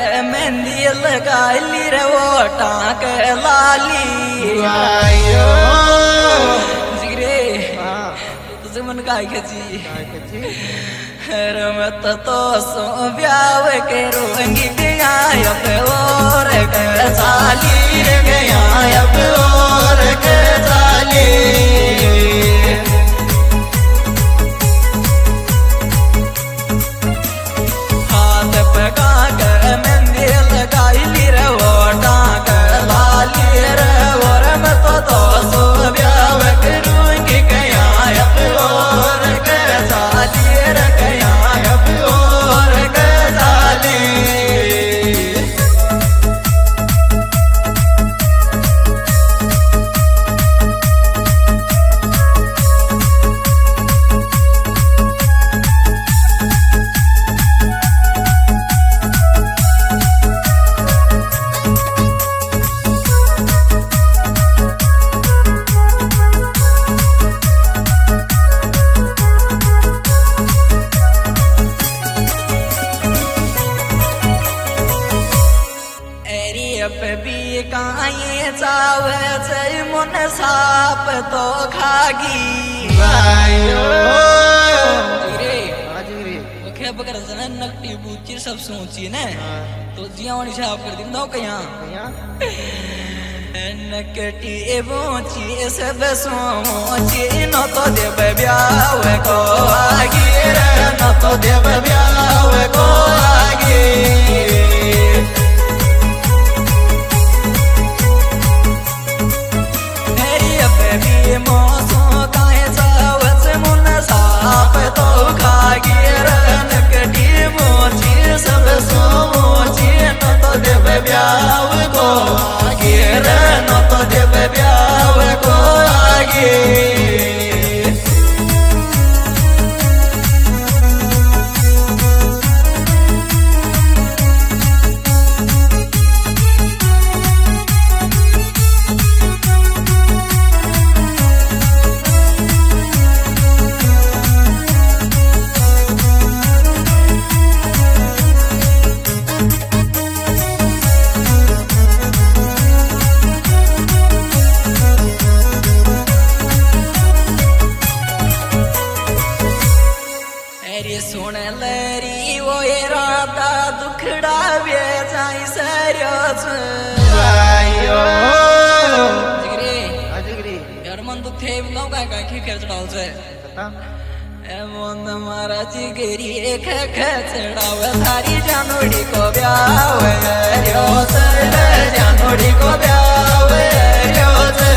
मेहंदी लगाली रे वो टाक लाली जिगरे तुझे मन काय खची रमत तो सो ब्याव के रोंगी गया अब और के साली रे गया अब और के साली हाथ पका के मेहंदी लगाई रे वो टाक लाली रे और रमत तो सो ब्याव के रोंगी गया अब और के साली रे गया भी काये चावे मन साप तो खागी बकर नकटी बूची सब सोची ने तो जिया छाप कर दी दो कया नकटी बूची सब सोची न तो देव ब्याव को आगे न तो देव ब्याव को आगे मौसो काहे चावच मुन साप तो खागी नकटी मोची सब सोची न तो देव ब्याव को आगे न तो देव ब्याव को आगे सुन लरी वो ये राता दुखड़ा वे जाई सरस जिगरे यार मन दुख थे बताओ काय खेळ चढाव छे ए मन मारा जिगरी एक चढाव थारी जानोडी को ब्याव रे जानोडी को ब्याव रे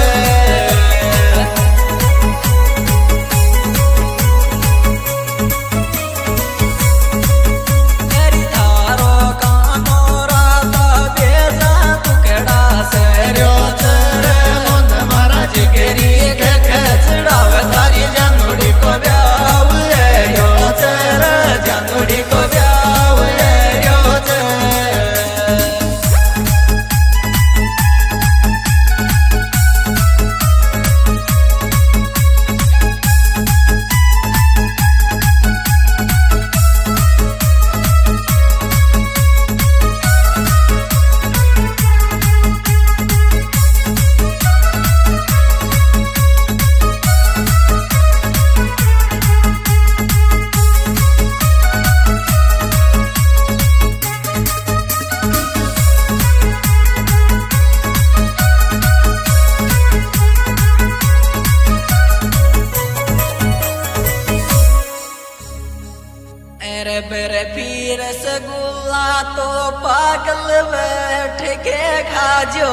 रसगुल्ला तो पागल बैठ के खाजो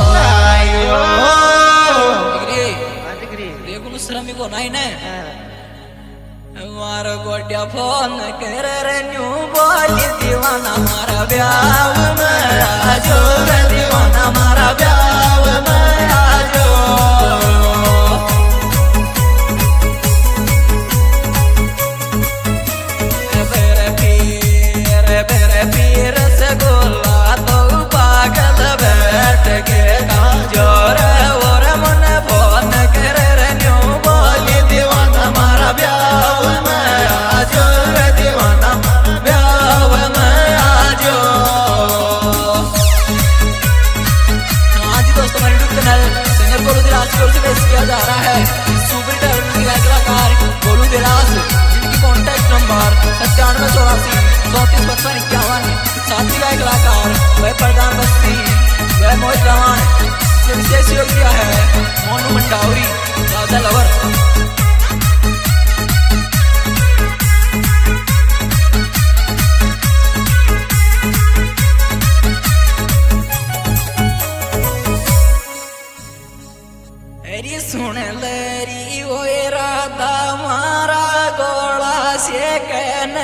देखो श्रमिक को नहीं ने मारो गोटिया फोन कर न्यू बोली दीवाना मारा ब्याव में आजो दीवाना मारा ब्याव में आजो रसगुल्ला तो पागल बैठ के जोर और मन फोन कर न्यू बोली दीवाना मारा ब्याव में आजो दीवाना ब्याव में आजो वह प्रधान बस्ती, वह मोहित रावण, इससे विशेष योग दिया है मोनू मंडावरी राजा लवर। सुन लेरी वो राधा मारा गोला से कहने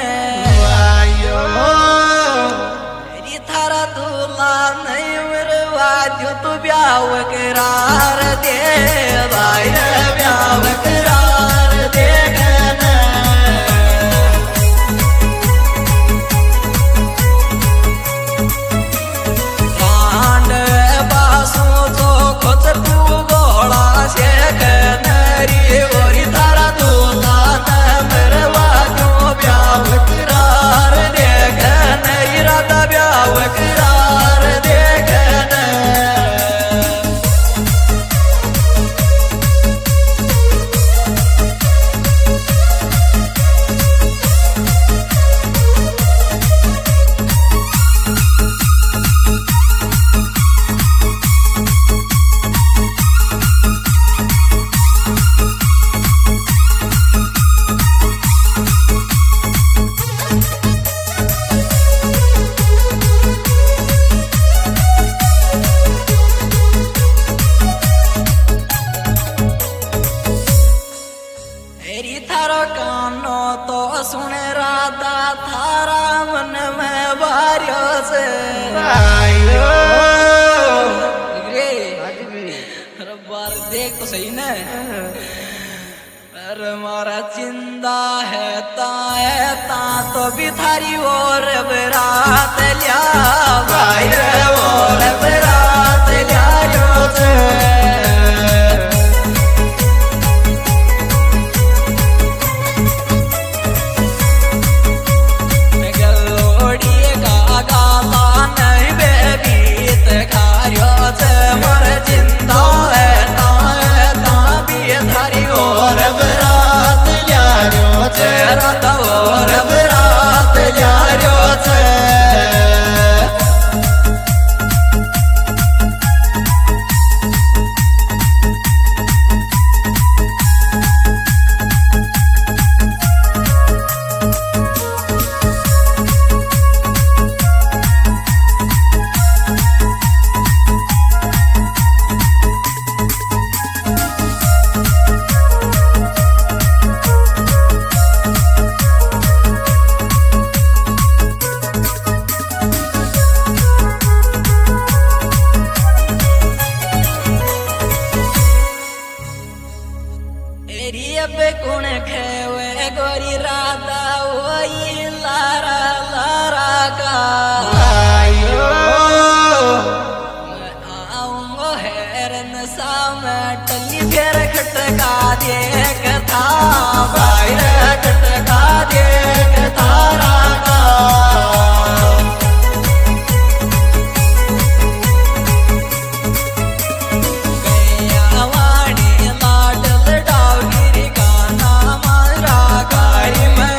मेरी थारा दूल्हा नहीं मरवा जो तू ब्याह करार दे भाई ब्याह करार दे कहने कांड बासों तो खुद तू गोला से कहने ओरी तारा दूल्हा न मरवा जो ब्याह करार दे कहने राधा ब्याह करार दे कहने। थारा कानो तो सुन राधा थारा मन में बारियो से बार देख तो सही न अरे मारा चिंदा है ता तो भी थारी और बरात लिया भाई और बरात लिया से कुण खेवे गोरी राधा वही लारा लारा का आऊंगो हेरन सा में टली फिर खटका देख था भाई खटका देख थारा का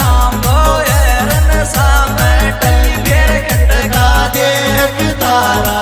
तारा